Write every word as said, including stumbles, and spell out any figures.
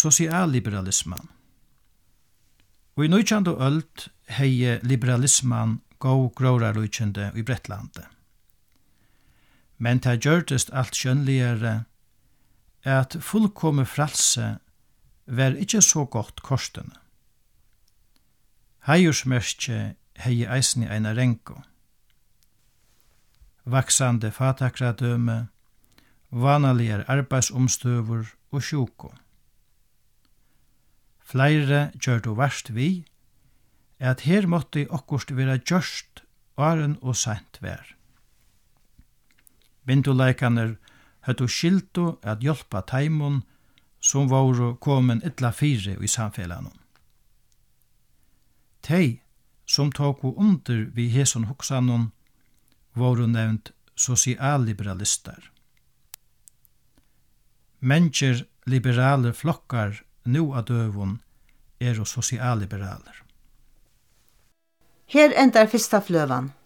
sosialliberalisman. Og i nítjandu øld hei liberalisman gå grårarlykjende i Brettlande. Men det gjørtest alt skjønligere at fullkomme fralse var ikkje så godt korstene. Heiursmerskje hei eisni eina renko. Vaksande fatakradøme, vanaligar arbeidsomstøver og sjuko. Flere gjør du varst vi, at her måtte okkurst vera gjørst åren og sent vær. Binduleikaner høttu skiltu at hjelpa taimon som voru komen illa fire i samfellanon. Tei som toku under vi heson hoksanon voru nevnt sosialliberalistar. Mennesker liberale flokkar nu av døvun er sosialliberaler. Her endar fyrsta fløvan.